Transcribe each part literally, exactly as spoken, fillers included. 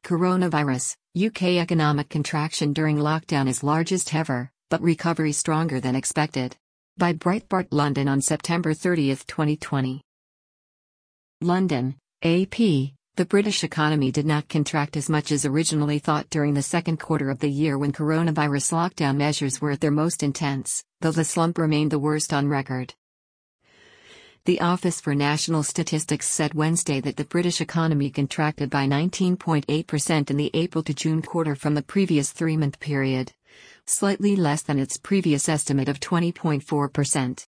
Coronavirus, U K economic contraction during lockdown is largest ever, but recovery stronger than expected. By Breitbart London on September thirtieth, twenty twenty. London, A P. The British economy did not contract as much as originally thought during the second quarter of the year when coronavirus lockdown measures were at their most intense, though the slump remained the worst on record. The Office for National Statistics said Wednesday that the British economy contracted by nineteen point eight percent in the April to June quarter from the previous three-month period, slightly less than its previous estimate of twenty point four percent.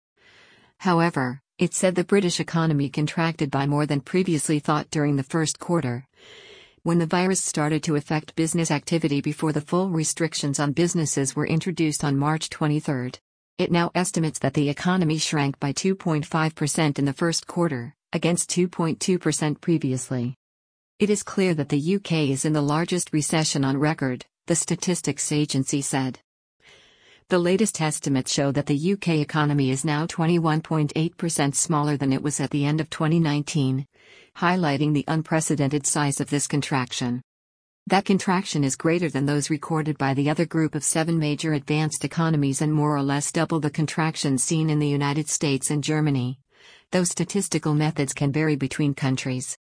However, it said the British economy contracted by more than previously thought during the first quarter, when the virus started to affect business activity before the full restrictions on businesses were introduced on March twenty-third. It now estimates that the economy shrank by two point five percent in the first quarter, against two point two percent previously. It is clear that the U K is in the largest recession on record, the statistics agency said. The latest estimates show that the U K economy is now twenty-one point eight percent smaller than it was at the end of twenty nineteen, highlighting the unprecedented size of this contraction. That contraction is greater than those recorded by the other group of seven major advanced economies and more or less double the contraction seen in the United States and Germany, though statistical methods can vary between countries.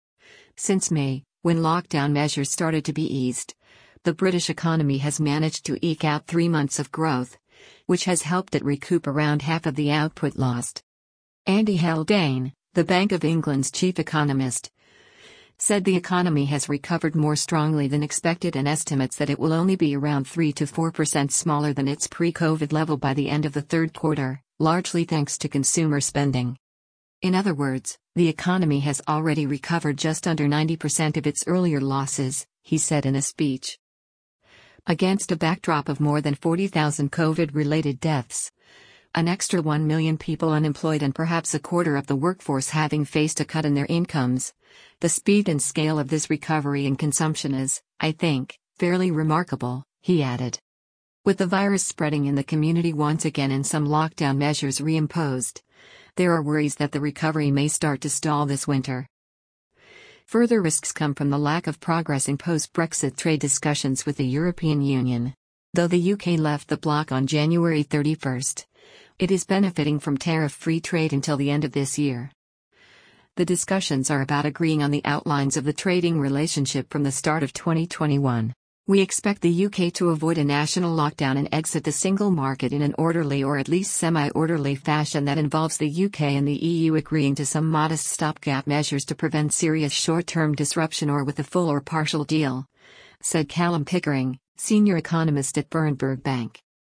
Since May, when lockdown measures started to be eased, the British economy has managed to eke out three months of growth, which has helped it recoup around half of the output lost. Andy Haldane, the Bank of England's chief economist, said the economy has recovered more strongly than expected and estimates that it will only be around three to four percent smaller than its pre-COVID level by the end of the third quarter, largely thanks to consumer spending. In other words, the economy has already recovered just under ninety percent of its earlier losses, he said in a speech. Against a backdrop of more than forty thousand COVID-related deaths, an extra one million people unemployed and perhaps a quarter of the workforce having faced a cut in their incomes, the speed and scale of this recovery in consumption is, I think, fairly remarkable, he added. With the virus spreading in the community once again and some lockdown measures reimposed, there are worries that the recovery may start to stall this winter. Further risks come from the lack of progress in post-Brexit trade discussions with the European Union. Though the U K left the bloc on January thirty-first, it is benefiting from tariff-free trade until the end of this year. The discussions are about agreeing on the outlines of the trading relationship from the start of twenty twenty-one. We expect the U K to avoid a national lockdown and exit the single market in an orderly or at least semi-orderly fashion that involves the U K and the E U agreeing to some modest stopgap measures to prevent serious short-term disruption or with a full or partial deal, said Callum Pickering, senior economist at Berenberg Bank.